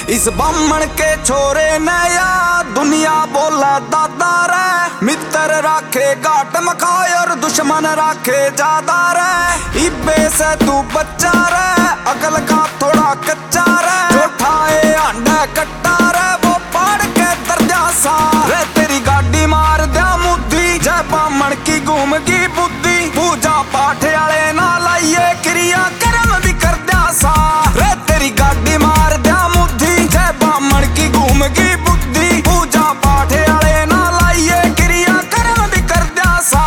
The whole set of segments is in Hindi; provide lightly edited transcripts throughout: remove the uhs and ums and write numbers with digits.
इस बामण के छोरे ने या दुनिया बोला दादा रे। मित्र राखे घाट मखाए और दुश्मन राखे ज्यादा रे। इब्बे से तू बच्चा रे, अकल का थोड़ा कच्चा रे। जो ठाए अंडा कट्टा रे, वो पाड़ के दर्जा सा रे। तेरी गाड़ी मार दिया मुद्दी, जय बामण की घूमगी बुद्धि। पूजा पाठ आले ना लाइए, क्रिया कर्म भी कर दिया सा रे। तेरी गाड़ी मार दिया मुद्दी, जय बामण की घूमगी बुद्धि। पूजा पाठ आले ना लाइए, क्रिया कर्म भी कर दिया सा।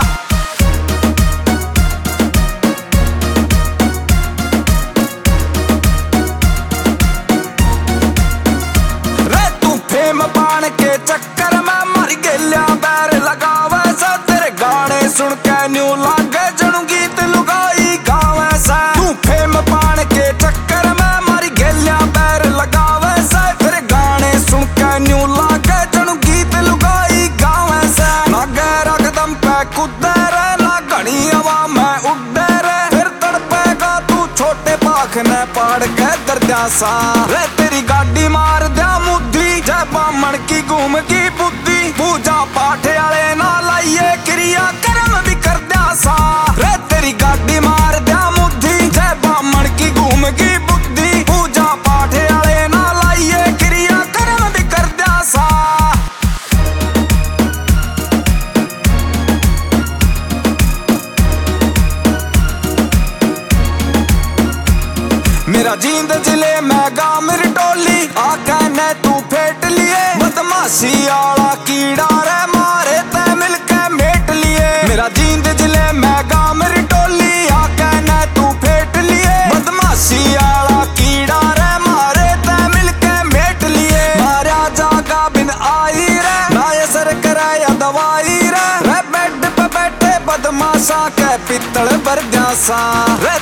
रे तू फेम पान के चक्कर में मर गेल्या बैर लगावे सा। तेरे गाने सुन के न्यू लागे जनू गीत लुगाई गावे सा। तू फेम पान के चक्कर में मर गेल्या बैर लगावे सा। तेरे गाने सुन के न्यू लागे जनू गीत लुगाई गावे सा। ना गैर कदम पे कूदे रे, ना घनी हवा में उड़े रे। फिर तड़पेगा तू छोटे पाख ने पाड़ के दर्जा सा रे। तेरी गाड़ी मार दिया मुद्दी, जय बामण की घूमगी बुद्धि। पूजा पाठ आले ना लाइए, क्रिया कर्म भी कर दिया सा रे। तेरी गाड़ी मार दिया मुद्दी, जय बामण की घूमगी बुद्धि। पूजा पाठ आले ना लाइए, क्रिया कर्म भी कर दिया सा। मेरा जींद जिले में गामिर टोली, आके ने तू फेट लिए। बदमाशी आला कीड़ा रे, मारे ते मिलके मेट लिए। मेरा जींद जिले में गामिर टोली, आके ने तू फेट लिए। बदमाशी आला कीड़ा रे, मारे ते मिलके मेट लिए। मारा जागा बिन आई रे, ना ये सर करे या दवाई रे। बेड पे बैठे बदमाशा के पित्तल भर जासा रे।